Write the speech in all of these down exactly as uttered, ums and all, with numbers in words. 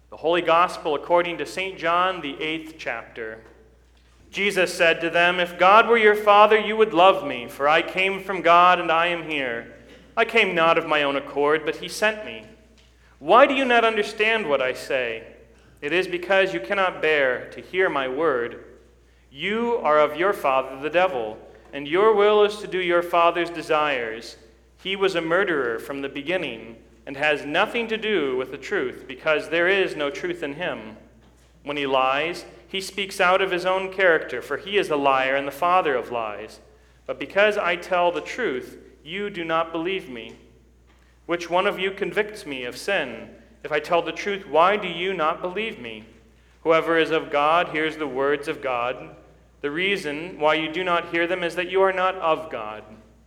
The Holy Gospel according to Saint John, the eighth chapter. Jesus said to them, "If God were your Father, you would love me, for I came from God and I am here. I came not of my own accord, but he sent me. Why do you not understand what I say? It is because you cannot bear to hear my word. You are of your father the devil, and your will is to do your father's desires. He was a murderer from the beginning, and has nothing to do with the truth, because there is no truth in him. When he lies, he speaks out of his own character, for he is a liar and the father of lies. But because I tell the truth, you do not believe me. Which one of you convicts me of sin? If I tell the truth, why do you not believe me? Whoever is of God hears the words of God. The reason why you do not hear them is that you are not of God."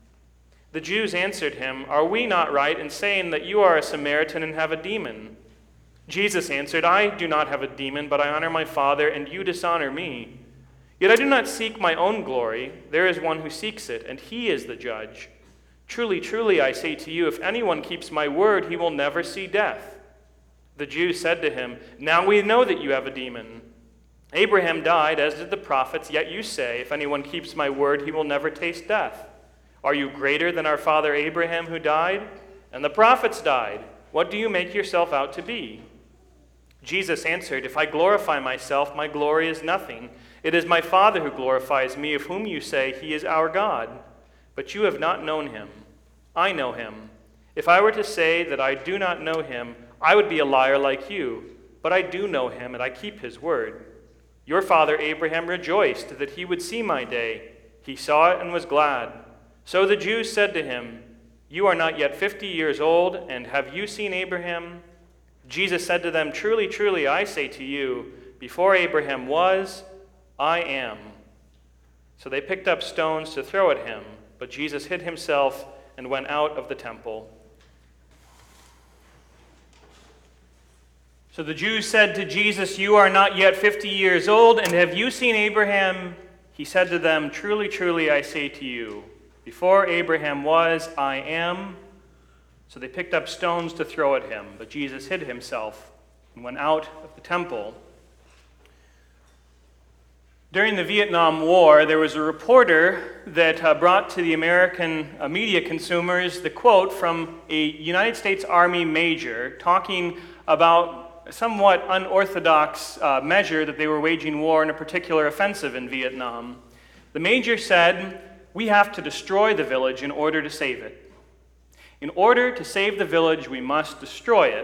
The Jews answered him, "Are we not right in saying that you are a Samaritan and have a demon?" Jesus answered, "I do not have a demon, but I honor my Father, and you dishonor me. Yet I do not seek my own glory. There is one who seeks it, and he is the judge. Truly, truly, I say to you, if anyone keeps my word, he will never see death." The Jews said to him, "Now we know that you have a demon. Abraham died, as did the prophets, yet you say, if anyone keeps my word, he will never taste death. Are you greater than our father Abraham who died? And the prophets died. What do you make yourself out to be?" Jesus answered, "If I glorify myself, my glory is nothing. It is my Father who glorifies me, of whom you say he is our God. But you have not known him. I know him. If I were to say that I do not know him, I would be a liar like you. But I do know him, and I keep his word. Your father Abraham rejoiced that he would see my day. He saw it and was glad. So the Jews said to him, "You are not yet fifty years old, and have you seen Abraham?" Jesus said to them, "Truly, truly, I say to you, before Abraham was, I am." So they picked up stones to throw at him, but Jesus hid himself and went out of the temple. So the Jews said to Jesus, "You are not yet fifty years old, and have you seen Abraham?" He said to them, "Truly, truly, I say to you, before Abraham was, I am." So they picked up stones to throw at him, but Jesus hid himself and went out of the temple. During the Vietnam War, there was a reporter that uh, brought to the American uh, media consumers the quote from a United States Army major talking about a somewhat unorthodox uh, measure that they were waging war in a particular offensive in Vietnam. The major said, "We have to destroy the village in order to save it. In order to save the village, we must destroy it."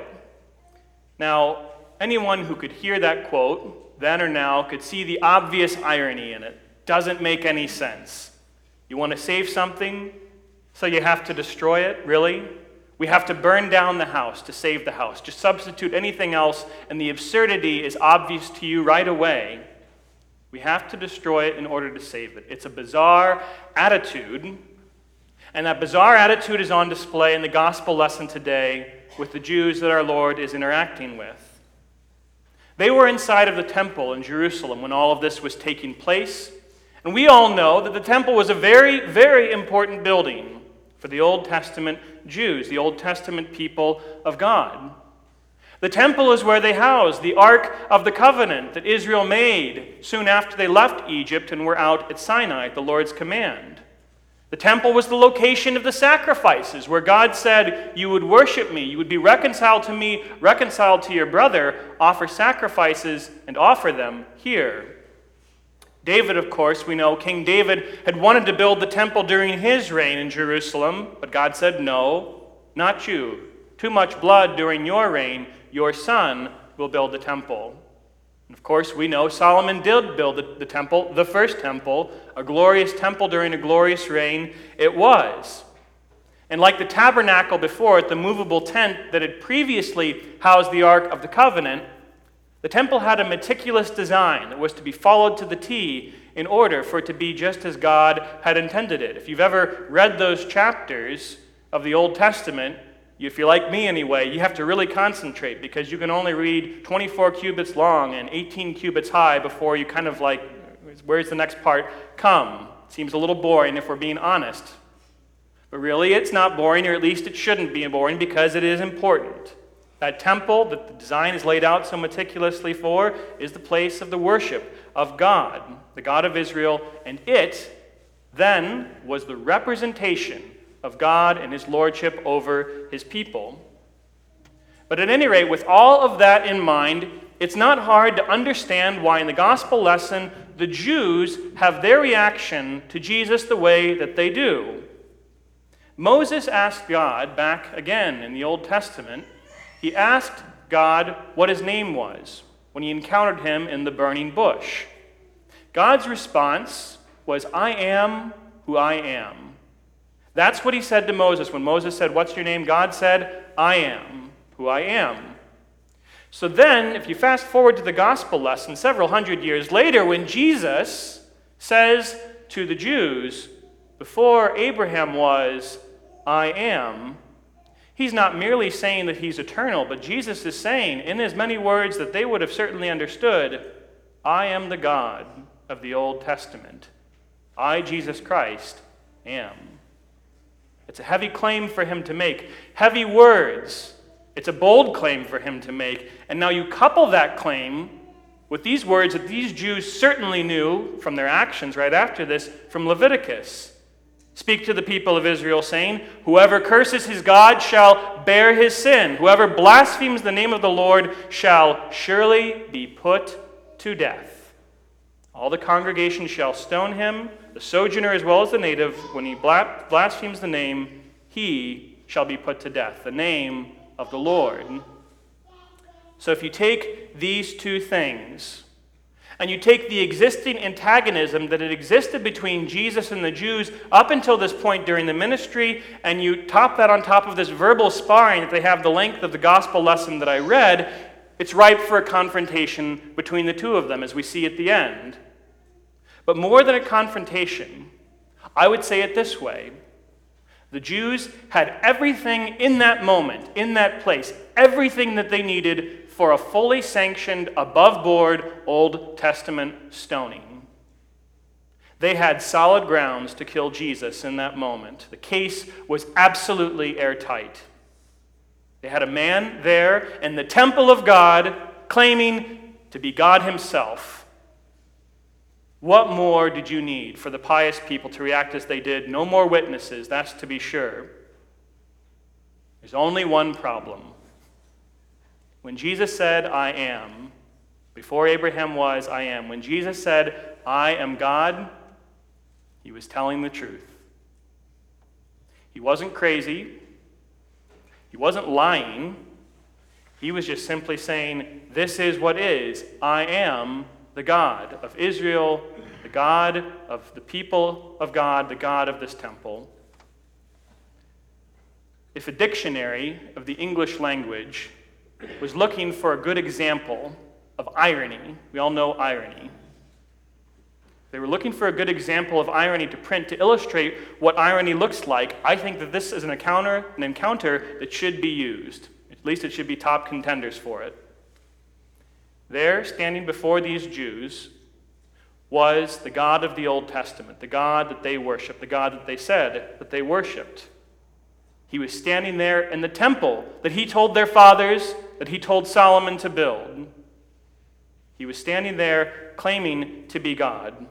Now, anyone who could hear that quote then or now could see the obvious irony in it. Doesn't make any sense. You want to save something, so you have to destroy it? Really? We have to burn down the house to save the house. Just substitute anything else, and the absurdity is obvious to you right away. We have to destroy it in order to save it. It's a bizarre attitude, and that bizarre attitude is on display in the gospel lesson today with the Jews that our Lord is interacting with. They were inside of the temple in Jerusalem when all of this was taking place. And we all know that the temple was a very, very important building for the Old Testament Jews, the Old Testament people of God. The temple is where they housed the Ark of the Covenant that Israel made soon after they left Egypt and were out at Sinai at the Lord's command. The temple was the location of the sacrifices, where God said, "You would worship me, you would be reconciled to me, reconciled to your brother, offer sacrifices and offer them here." David, of course, we know King David had wanted to build the temple during his reign in Jerusalem, but God said, "No, not you. Too much blood during your reign. Your son will build the temple." And of course, we know Solomon did build the, the temple, the first temple, a glorious temple during a glorious reign. It was. And like the tabernacle before it, the movable tent that had previously housed the Ark of the Covenant, the temple had a meticulous design that was to be followed to the T in order for it to be just as God had intended it. If you've ever read those chapters of the Old Testament, if you're like me anyway, you have to really concentrate because you can only read twenty-four cubits long and eighteen cubits high before you kind of like, where's the next part come? It seems a little boring if we're being honest. But really, it's not boring, or at least it shouldn't be boring because it is important. That temple that the design is laid out so meticulously for is the place of the worship of God, the God of Israel, and it then was the representation of God and his lordship over his people. But at any rate, with all of that in mind, it's not hard to understand why in the gospel lesson the Jews have their reaction to Jesus the way that they do. Moses asked God, back again in the Old Testament, he asked God what his name was when he encountered him in the burning bush. God's response was, "I am who I am." That's what he said to Moses. When Moses said, "What's your name?" God said, "I am who I am." So then, if you fast forward to the gospel lesson several hundred years later, when Jesus says to the Jews, "Before Abraham was, I am," he's not merely saying that he's eternal, but Jesus is saying, in as many words that they would have certainly understood, "I am the God of the Old Testament. I, Jesus Christ, am." It's a heavy claim for him to make. Heavy words. It's a bold claim for him to make. And now you couple that claim with these words that these Jews certainly knew from their actions right after this from Leviticus. "Speak to the people of Israel, saying, whoever curses his God shall bear his sin. Whoever blasphemes the name of the Lord shall surely be put to death. All the congregation shall stone him, the sojourner as well as the native. When he blasphemes the name, he shall be put to death." The name of the Lord. So if you take these two things, and you take the existing antagonism that had existed between Jesus and the Jews up until this point during the ministry, and you top that on top of this verbal sparring that they have the length of the gospel lesson that I read, it's ripe for a confrontation between the two of them, as we see at the end. But more than a confrontation, I would say it this way. The Jews had everything in that moment, in that place, everything that they needed for a fully sanctioned, above-board Old Testament stoning. They had solid grounds to kill Jesus in that moment. The case was absolutely airtight. They had a man there in the temple of God claiming to be God himself. What more did you need for the pious people to react as they did? No more witnesses, that's to be sure. There's only one problem. When Jesus said, "I am," before Abraham was, "I am." When Jesus said, "I am God," he was telling the truth. He wasn't crazy. He wasn't lying. He was just simply saying, "This is what is. I am the God of Israel, the God of the people of God, the God of this temple." If a dictionary of the English language was looking for a good example of irony, we all know irony. They were looking for a good example of irony to print to illustrate what irony looks like. I think that this is an encounter, an encounter that should be used. At least it should be top contenders for it. There, standing before these Jews, was the God of the Old Testament, the God that they worshiped, the God that they said that they worshiped. He was standing there in the temple that he told their fathers, that he told Solomon to build. He was standing there claiming to be God.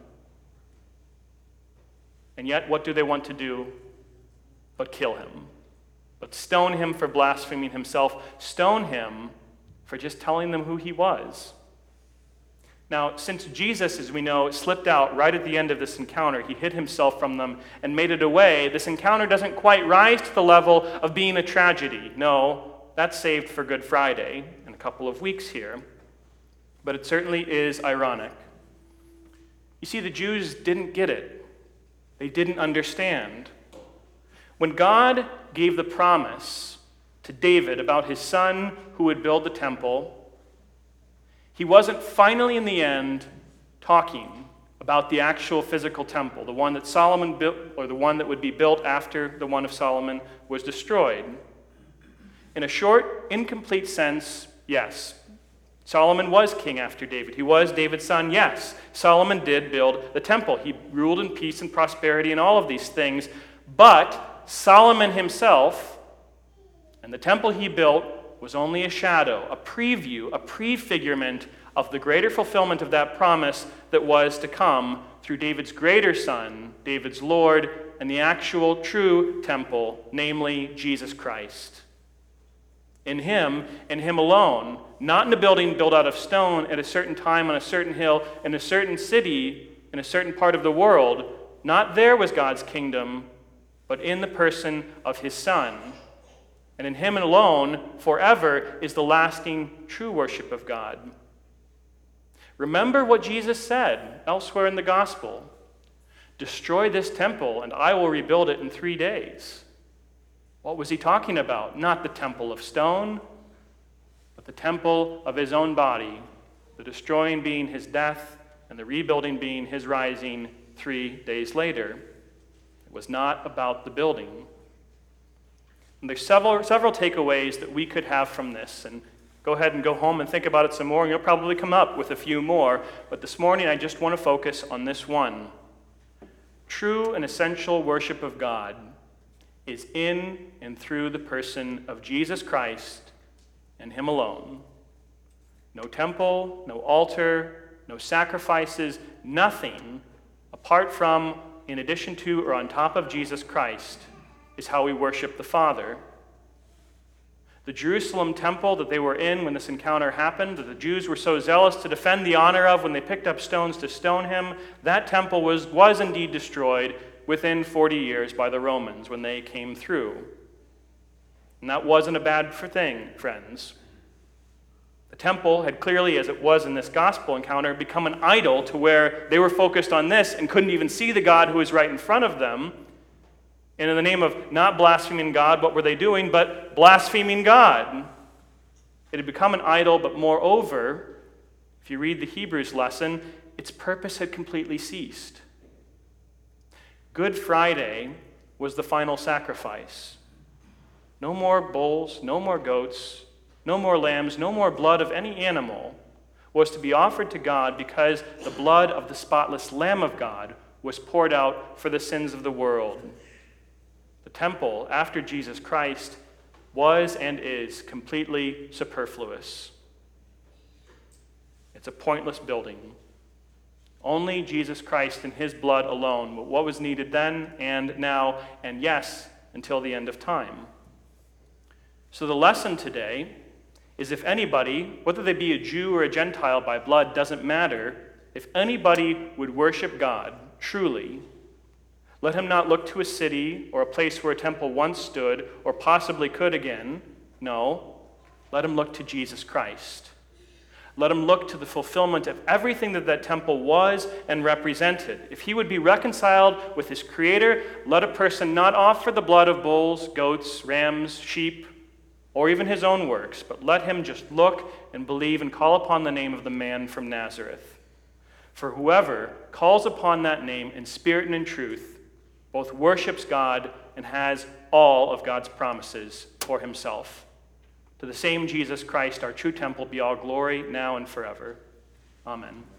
And yet, what do they want to do but kill him? But stone him for blaspheming himself, stone him for just telling them who he was. Now, since Jesus, as we know, slipped out right at the end of this encounter, he hid himself from them and made it away, this encounter doesn't quite rise to the level of being a tragedy. No, that's saved for Good Friday in a couple of weeks here. But it certainly is ironic. You see, the Jews didn't get it. They didn't understand. When God gave the promise to David about his son who would build the temple, he wasn't finally in the end talking about the actual physical temple, the one that Solomon built, or the one that would be built after the one of Solomon was destroyed. In a short, incomplete sense, yes, Solomon was king after David. He was David's son, yes. Solomon did build the temple. He ruled in peace and prosperity and all of these things. But Solomon himself and the temple he built was only a shadow, a preview, a prefigurement of the greater fulfillment of that promise that was to come through David's greater son, David's Lord, and the actual true temple, namely Jesus Christ. In him, and him alone, not in a building built out of stone at a certain time on a certain hill in a certain city in a certain part of the world, not there was God's kingdom, but in the person of his Son. And in him alone, forever, is the lasting true worship of God. Remember what Jesus said elsewhere in the gospel. Destroy this temple, and I will rebuild it in three days. What was he talking about? Not the temple of stone, but the temple of his own body, the destroying being his death, and the rebuilding being his rising three days later. It was not about the building. And there's several, several takeaways that we could have from this, and go ahead and go home and think about it some more, and you'll probably come up with a few more. But this morning, I just want to focus on this one. True and essential worship of God is in and through the person of Jesus Christ and him alone. No temple, no altar, no sacrifices, nothing apart from, in addition to, or on top of Jesus Christ is how we worship the Father. The Jerusalem temple that they were in when this encounter happened, that the Jews were so zealous to defend the honor of when they picked up stones to stone him, that temple was, was indeed destroyed within forty years by the Romans when they came through. And that wasn't a bad thing, friends. The temple had clearly, as it was in this gospel encounter, become an idol to where they were focused on this and couldn't even see the God who was right in front of them. And in the name of not blaspheming God, what were they doing but blaspheming God? It had become an idol, but moreover, if you read the Hebrews lesson, its purpose had completely ceased. Good Friday was the final sacrifice. No more bulls, no more goats, no more lambs, no more blood of any animal was to be offered to God because the blood of the spotless Lamb of God was poured out for the sins of the world. The temple, after Jesus Christ, was and is completely superfluous. It's a pointless building. Only Jesus Christ and his blood alone, what was needed then and now, and yes, until the end of time. So the lesson today is if anybody, whether they be a Jew or a Gentile by blood, doesn't matter, if anybody would worship God truly, let him not look to a city or a place where a temple once stood or possibly could again. No, let him look to Jesus Christ. Let him look to the fulfillment of everything that that temple was and represented. If he would be reconciled with his Creator, let a person not offer the blood of bulls, goats, rams, sheep, or even his own works, but let him just look and believe and call upon the name of the man from Nazareth. For whoever calls upon that name in spirit and in truth both worships God and has all of God's promises for himself. To the same Jesus Christ, our true temple, be all glory now and forever. Amen.